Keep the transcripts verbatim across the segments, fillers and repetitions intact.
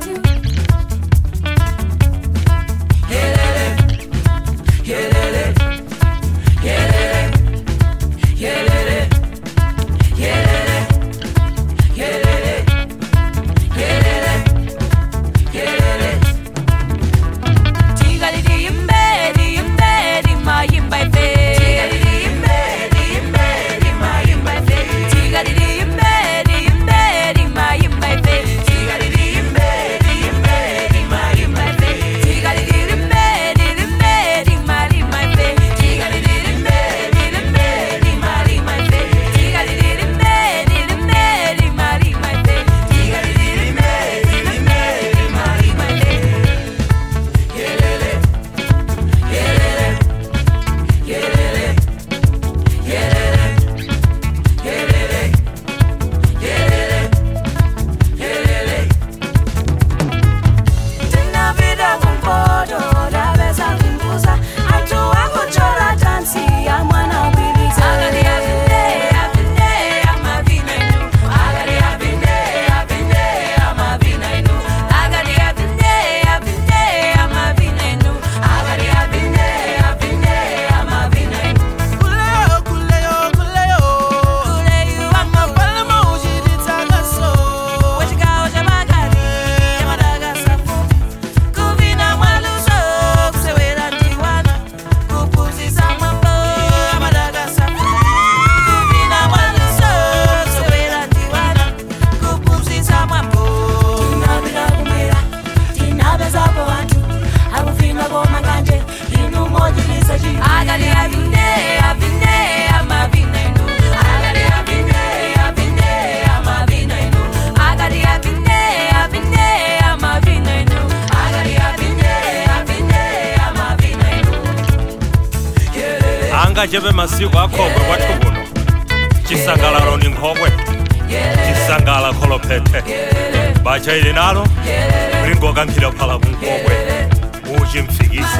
Jebe masiku akhokwe kwathukuno chisangalalo ni nkhokwe chisangala kholophethe bachayile nalo ulingoka nkhila phala kunkhokwe uchimfikisa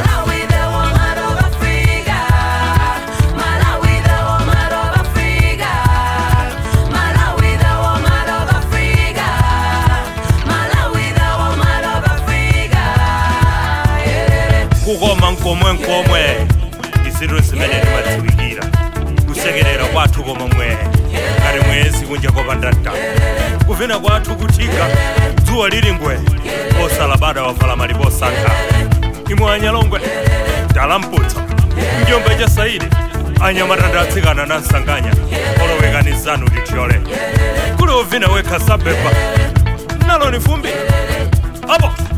kukoma nkomwe nkomwe isiro simene matsiwikira kusekerera kwathu koma mwe kali mwezi kunja kopandata kuvina kwathu kutika dzuwa lili ngwe osala bada wavala maliposanka imwe anyalongwe talamputsa njombe ja saidi anyamatanda atsikana na nsanganya olowekanizanu lithyole kuli uvina wekha sabeba nalo ni fumbi apo